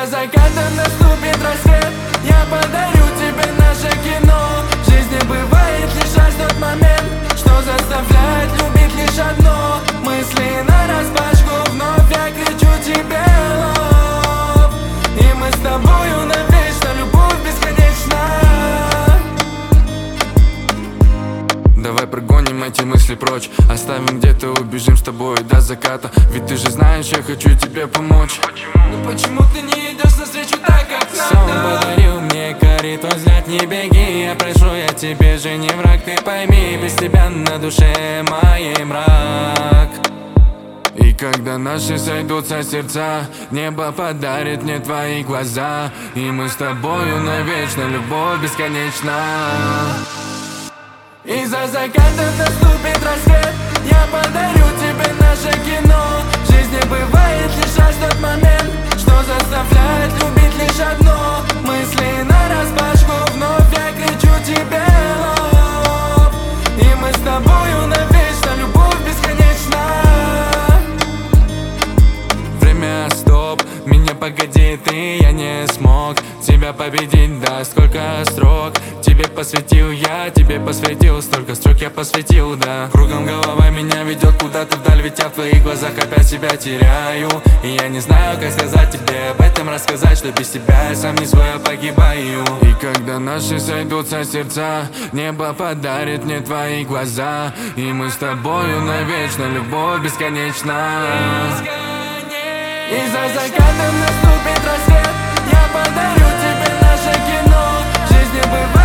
за закатом наступит рассвет. Я подарю тебе наше кино. В жизни бывает лишь раз тот момент, что заставляет любить лишь одно. Мысли нараспашку, вновь я кричу тебе love. И мы с тобою навечно, любовь бесконечна. Давай прогоним эти мысли прочь, оставим где-то, убежим с тобой до заката. Ведь ты же знаешь, я хочу тебе помочь. Но почему ты не идешь навстречу так, как надо? Сон подарил мне кориту, взгляд не беги. Я прошу, я тебе же не враг, ты пойми. Без тебя на душе моей мрак. И когда наши сойдутся сердца, небо подарит мне твои глаза. И мы с тобою навечно, любовь бесконечна. И за закатом наступит рассвет. Я подарю тебе наше кино. В жизни бывает лишь раз тот момент, что заставляет любить лишь одно. Мысли нараспашку, вновь я кричу тебе love. И мы с тобою навечно, любовь бесконечна. Время стоп, меня погоди, ты, я не смог тебя победить, да, сколько строк тебе посвятил я, тебе посвятил, столько строк я посвятил, да. Кругом голова меня ведет куда-то вдаль, ведь я в твоих глазах опять себя теряю. И я не знаю, как сказать тебе об этом, рассказать, что без тебя я сам не свой, я погибаю. И когда наши сойдутся сердца, небо подарит мне твои глаза. И мы с тобою навечно, любовь бесконечна. И за закатом наступит рассвет. Я подарю тебе наше кино. В жизни бывает